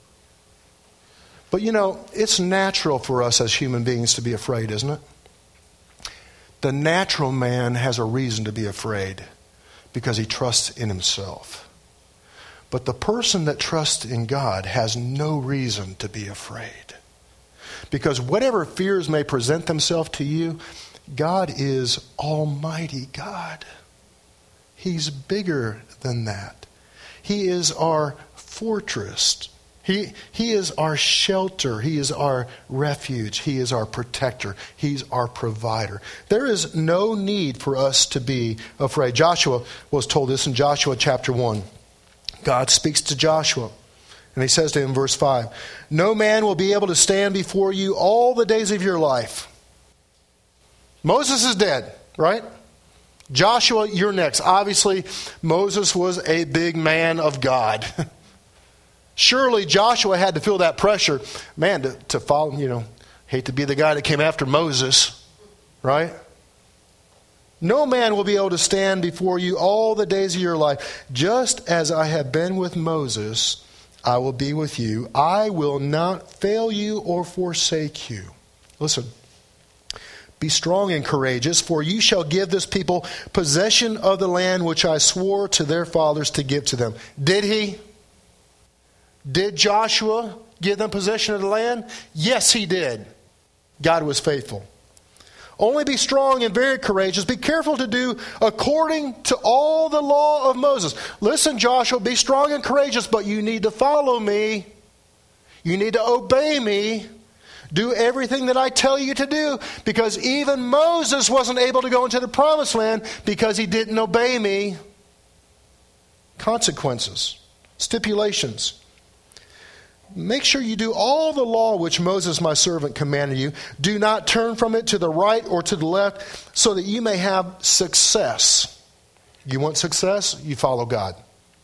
But you know, it's natural for us as human beings to be afraid, isn't it? The natural man has a reason to be afraid because he trusts in himself. But the person that trusts in God has no reason to be afraid. Because whatever fears may present themselves to you, God is Almighty God. He's bigger than that. He is our fortress. He, he is our shelter. He is our refuge. He is our protector. He's our provider. There is no need for us to be afraid. Joshua was told this in Joshua chapter one. God speaks to Joshua, and he says to him, verse five, "No man will be able to stand before you all the days of your life." Moses is dead, right? Joshua, you're next. Obviously, Moses was a big man of God. Surely Joshua had to feel that pressure. Man, to, to follow, you know, hate to be the guy that came after Moses, right? No man will be able to stand before you all the days of your life. Just as I have been with Moses, I will be with you. I will not fail you or forsake you. Listen. Be strong and courageous, for you shall give this people possession of the land which I swore to their fathers to give to them. Did he? Did Joshua give them possession of the land? Yes, he did. God was faithful. Only be strong and very courageous. Be careful to do according to all the law of Moses. Listen, Joshua, be strong and courageous, but you need to follow me. You need to obey me. Do everything that I tell you to do, because even Moses wasn't able to go into the promised land because he didn't obey me. Consequences, stipulations. Make sure you do all the law which Moses my servant commanded you. Do not turn from it to the right or to the left, so that you may have success. You want success? You follow God.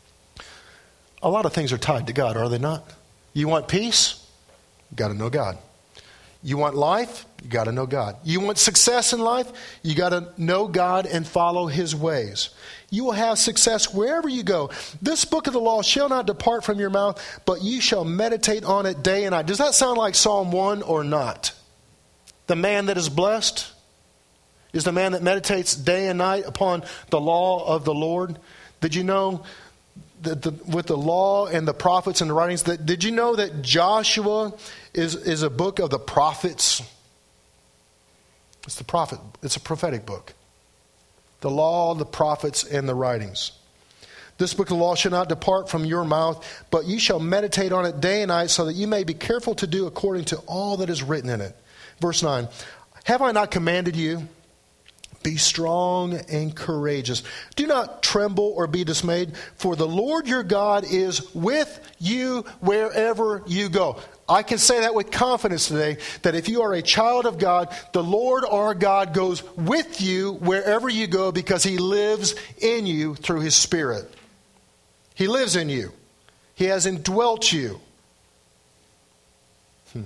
A lot of things are tied to God, are they not? You want peace? You got to know God. You want life? You got to know God. You want success in life? You got to know God and follow His ways. You will have success wherever you go. This book of the law shall not depart from your mouth, but you shall meditate on it day and night. Does that sound like Psalm one or not? The man that is blessed is the man that meditates day and night upon the law of the Lord. Did you know that the, with the law and the prophets and the writings, that, did you know that Joshua is, is a book of the prophets? It's the prophet. It's a prophetic book. The law, the prophets, and the writings. This book of the law shall not depart from your mouth, but you shall meditate on it day and night, so that you may be careful to do according to all that is written in it. Verse nine, have I not commanded you? Be strong and courageous. Do not tremble or be dismayed, for the Lord your God is with you wherever you go. I can say that with confidence today, that if you are a child of God, the Lord our God goes with you wherever you go, because He lives in you through His Spirit. He lives in you. He has indwelt you. Hmm.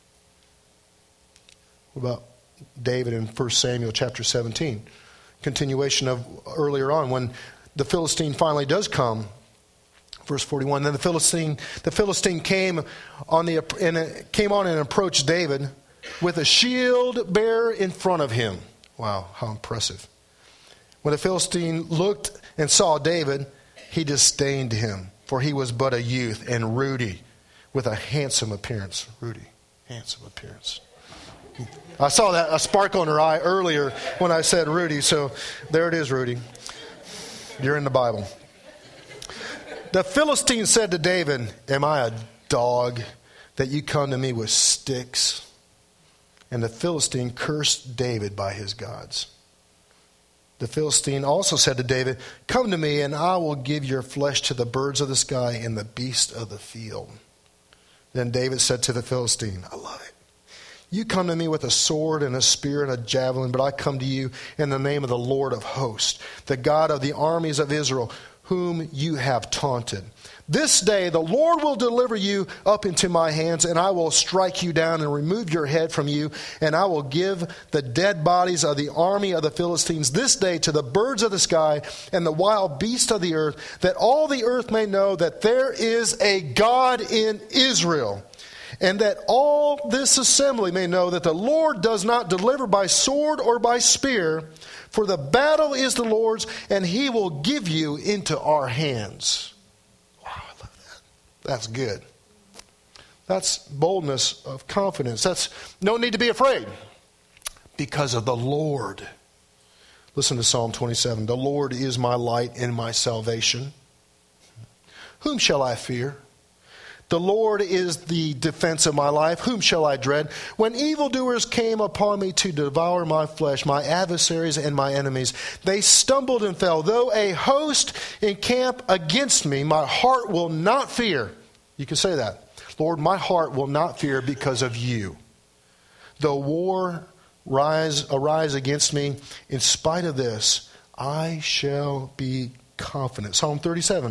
What about David in First Samuel chapter seventeen? Continuation of earlier on, when the Philistine finally does come. Verse forty-one, then the Philistine the Philistine came on the and came on and approached David with a shield bearer in front of him. Wow, how impressive. When the Philistine looked and saw David, he disdained him, for he was but a youth and ruddy, with a handsome appearance. Ruddy, handsome appearance. I saw that a sparkle in her eye earlier when I said Rudy, so there it is, Rudy. You're in the Bible. The Philistine said to David, am I a dog that you come to me with sticks? And the Philistine cursed David by his gods. The Philistine also said to David, come to me and I will give your flesh to the birds of the sky and the beasts of the field. Then David said to the Philistine, I love it. You come to me with a sword and a spear and a javelin, but I come to you in the name of the Lord of hosts, the God of the armies of Israel, whom you have taunted. This day the Lord will deliver you up into my hands, and I will strike you down and remove your head from you, and I will give the dead bodies of the army of the Philistines this day to the birds of the sky and the wild beasts of the earth, that all the earth may know that there is a God in Israel, and that all this assembly may know that the Lord does not deliver by sword or by spear, for the battle is the Lord's, and he will give you into our hands. That's good. That's boldness of confidence. That's no need to be afraid because of the Lord. Listen to Psalm twenty-seven. The Lord is my light and my salvation. Whom shall I fear? The Lord is the defense of my life. Whom shall I dread? When evildoers came upon me to devour my flesh, my adversaries and my enemies, they stumbled and fell. Though a host encamp against me, my heart will not fear. You can say that. Lord, my heart will not fear because of you. Though war rise, arise against me, in spite of this, I shall be confident. Psalm thirty-seven.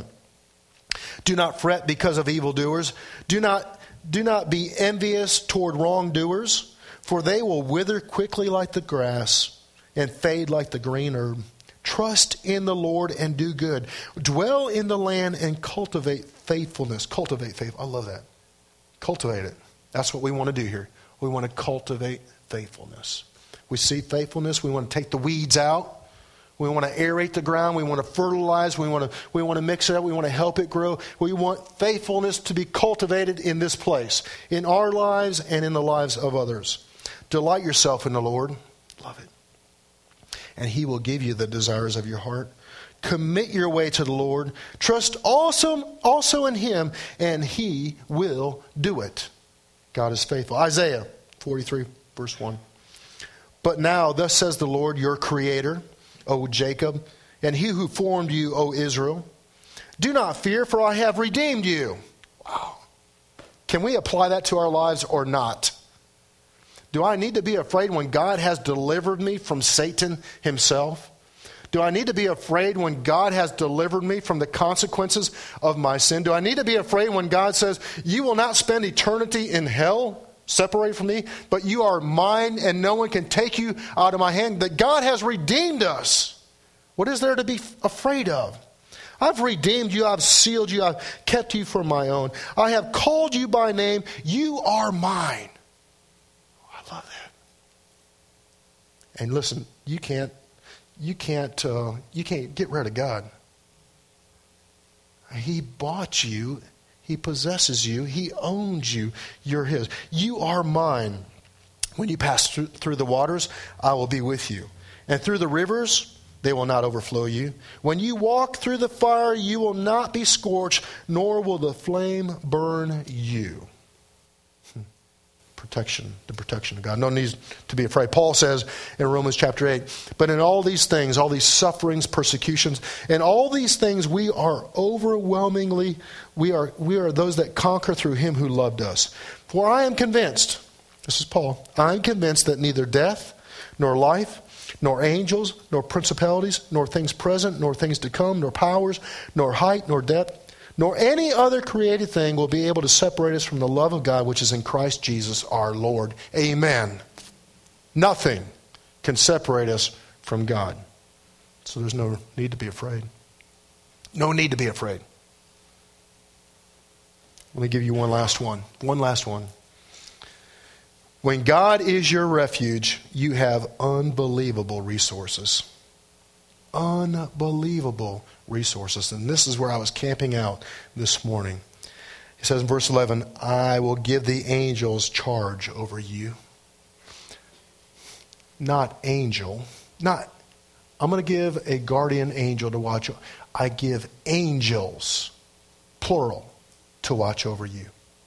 Do not fret because of evildoers. Do not, do not be envious toward wrongdoers, for they will wither quickly like the grass and fade like the green herb. Trust in the Lord and do good. Dwell in the land and cultivate faithfulness. Cultivate faith. I love that. Cultivate it. That's what we want to do here. We want to cultivate faithfulness. We see faithfulness. We want to take the weeds out. We want to aerate the ground. We want to fertilize. We want to, we want to mix it up. We want to help it grow. We want faithfulness to be cultivated in this place, in our lives and in the lives of others. Delight yourself in the Lord. Love it. And he will give you the desires of your heart. Commit your way to the Lord. Trust also, also in him, and he will do it. God is faithful. Isaiah forty-three, verse one. But now, thus says the Lord, your creator, O Jacob, and he who formed you, O Israel, do not fear, for I have redeemed you. Wow. Can we apply that to our lives or not? Do I need to be afraid when God has delivered me from Satan himself? Do I need to be afraid when God has delivered me from the consequences of my sin? Do I need to be afraid when God says, you will not spend eternity in hell, separated from me, but you are mine and no one can take you out of my hand? That God has redeemed us. What is there to be afraid of? I've redeemed you. I've sealed you. I've kept you for my own. I have called you by name. You are mine. I love that. And listen, you can't, you can't, uh, you can't get rid of God. He bought you. He possesses you. He owns you. You're his. You are mine. When you pass through, through the waters, I will be with you. And through the rivers, they will not overflow you. When you walk through the fire, you will not be scorched, nor will the flame burn you. Protection, the protection of God. No need to be afraid. Paul says in Romans chapter eight, but in all these things, all these sufferings, persecutions, and all these things we are overwhelmingly, we are we are those that conquer through him who loved us. For I am convinced, this is Paul, I am convinced that neither death, nor life, nor angels, nor principalities, nor things present, nor things to come, nor powers, nor height, nor depth, nor any other created thing will be able to separate us from the love of God which is in Christ Jesus our Lord. Amen. Nothing can separate us from God. So there's no need to be afraid. No need to be afraid. Let me give you one last one. One last one. When God is your refuge, you have unbelievable resources. Unbelievable resources. And this is where I was camping out this morning. It says in verse eleven, I will give the angels charge over you. Not angel. Not, I'm going to give a guardian angel to watch. I give angels, plural, to watch over you.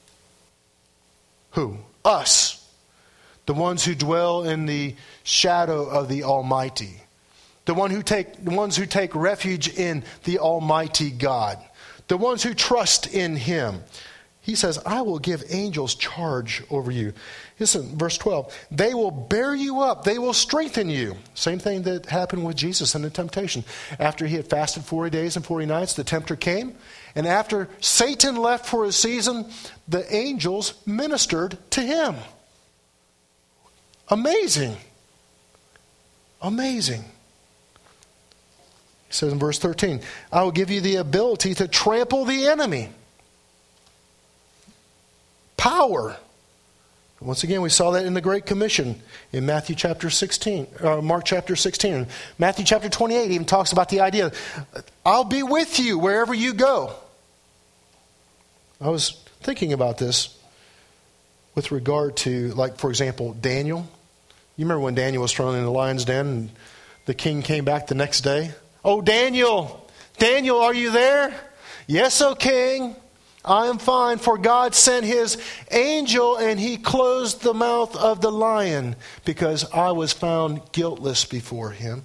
Who? Us. The ones who dwell in the shadow of the Almighty. The one who take, the ones who take refuge in the Almighty God. The ones who trust in him. He says, I will give angels charge over you. Listen, verse twelve, they will bear you up. They will strengthen you. Same thing that happened with Jesus in the temptation. After he had fasted forty days and forty nights, the tempter came. And after Satan left for a season, the angels ministered to him. Amazing. Amazing. He says in verse thirteen, I will give you the ability to trample the enemy. Power. Once again, we saw that in the Great Commission in Matthew chapter sixteen, uh, Mark chapter sixteen. Matthew chapter twenty-eight even talks about the idea, I'll be with you wherever you go. I was thinking about this with regard to, like, for example, Daniel. You remember when Daniel was thrown in the lion's den and the king came back the next day? Oh, Daniel, Daniel, are you there? Yes, O king. I am fine, for God sent his angel and he closed the mouth of the lion because I was found guiltless before him.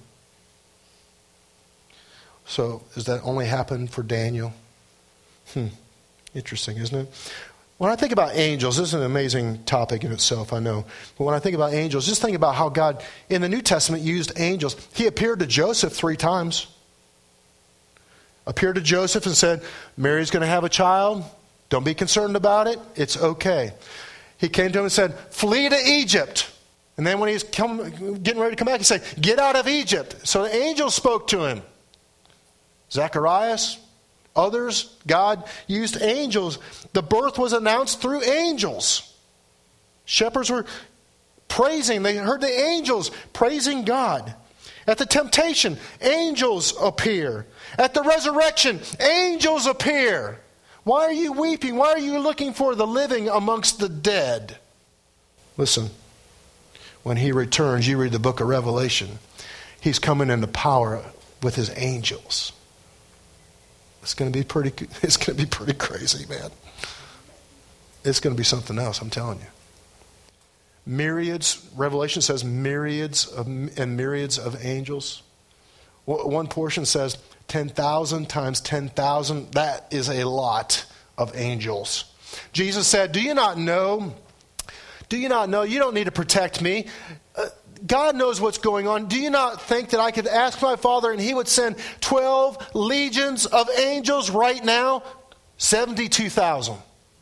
So, does that only happen for Daniel? Hmm. Interesting, isn't it? When I think about angels, this is an amazing topic in itself, I know. But when I think about angels, just think about how God, in the New Testament, used angels. He appeared to Joseph three times. Appeared to Joseph and said, Mary's going to have a child. Don't be concerned about it. It's okay. He came to him and said, flee to Egypt. And then when he's come, getting ready to come back, he said, get out of Egypt. So the angel spoke to him. Zacharias, others, God used angels. The birth was announced through angels. Shepherds were praising. They heard the angels praising God. At the temptation, angels appear. At the resurrection, angels appear. Why are you weeping? Why are you looking for the living amongst the dead? Listen, when he returns, you read the book of Revelation, he's coming into power with his angels. It's going to be pretty, it's going to be pretty crazy, man. It's going to be something else, I'm telling you. Myriads, Revelation says myriads of, and myriads of angels. One portion says ten thousand times ten thousand. That is a lot of angels. Jesus said, do you not know? Do you not know? You don't need to protect me. Uh, God knows what's going on. Do you not think that I could ask my Father and he would send twelve legions of angels right now? seventy-two thousand.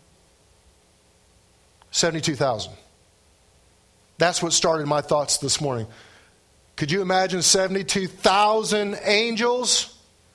seventy-two thousand. That's what started my thoughts this morning. Could you imagine seventy-two thousand angels?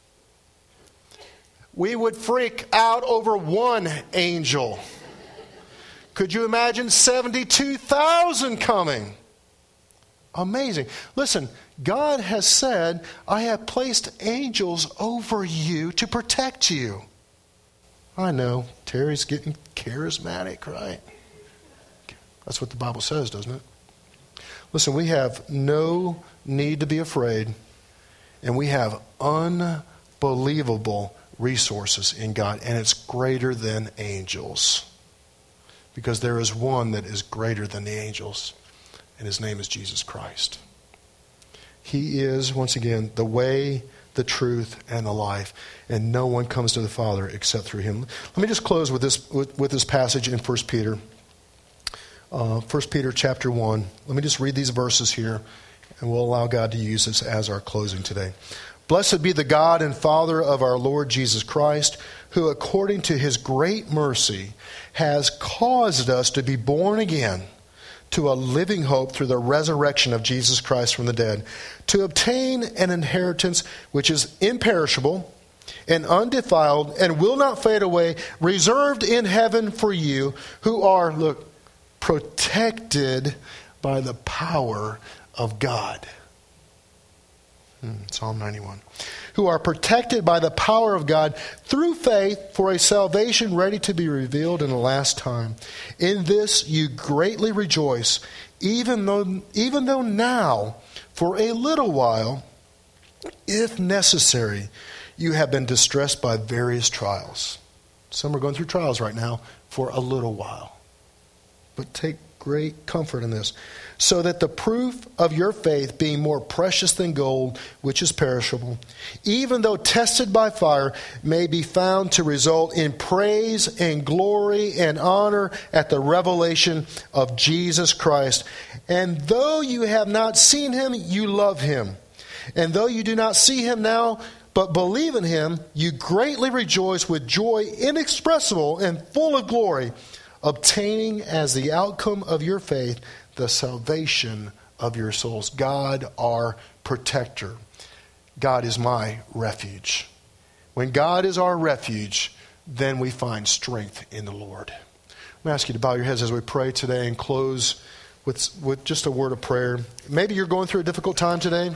We would freak out over one angel. Could you imagine seventy-two thousand coming? Amazing. Listen, God has said, I have placed angels over you to protect you. I know, Terry's getting charismatic, right? That's what the Bible says, doesn't it? Listen, we have no need to be afraid, and we have unbelievable resources in God, and it's greater than angels. Because there is one that is greater than the angels, and his name is Jesus Christ. He is, once again, the way, the truth, and the life, and no one comes to the Father except through him. Let me just close with this with, with this passage in First Peter. Uh, First Peter chapter one. Let me just read these verses here, and we'll allow God to use this as our closing today. Blessed be the God and Father of our Lord Jesus Christ, who according to his great mercy has caused us to be born again to a living hope through the resurrection of Jesus Christ from the dead, to obtain an inheritance which is imperishable and undefiled and will not fade away, reserved in heaven for you who are, look, protected by the power of God. Hmm, Psalm ninety-one. Who are protected by the power of God through faith for a salvation ready to be revealed in the last time. In this you greatly rejoice, even though, even though now, for a little while, if necessary, you have been distressed by various trials. Some are going through trials right now for a little while. But take great comfort in this. So that the proof of your faith, being more precious than gold, which is perishable, even though tested by fire, may be found to result in praise and glory and honor at the revelation of Jesus Christ. And though you have not seen him, you love him. And though you do not see him now, but believe in him, you greatly rejoice with joy inexpressible and full of glory, obtaining as the outcome of your faith the salvation of your souls. God, our protector. God is my refuge. When God is our refuge, then we find strength in the Lord. I'm going to ask you to bow your heads as we pray today and close with, with just a word of prayer. Maybe you're going through a difficult time today.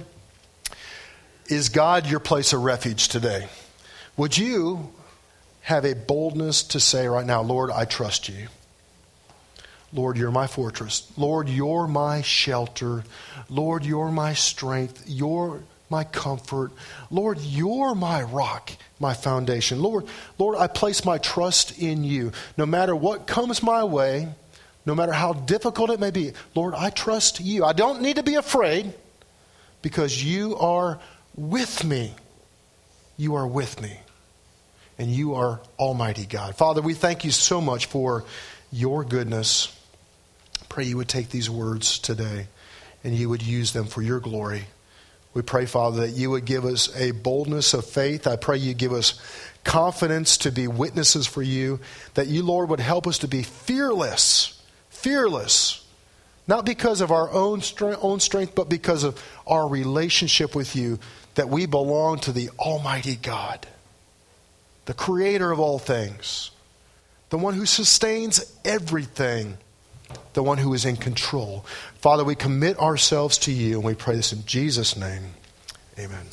Is God your place of refuge today? Would you have a boldness to say right now, Lord, I trust you. Lord, you're my fortress. Lord, you're my shelter. Lord, you're my strength. You're my comfort. Lord, you're my rock, my foundation. Lord, Lord, I place my trust in you. No matter what comes my way, no matter how difficult it may be, Lord, I trust you. I don't need to be afraid because you are with me. You are with me. And you are Almighty God. Father, we thank you so much for your goodness. Pray you would take these words today and you would use them for your glory. We pray, Father, that you would give us a boldness of faith. I pray you give us confidence to be witnesses for you. That you, Lord, would help us to be fearless. Fearless. Not because of our own strength, own strength, but because of our relationship with you. That we belong to the Almighty God. The creator of all things. The one who sustains everything. The one who is in control. Father, we commit ourselves to you and we pray this in Jesus' name. Amen.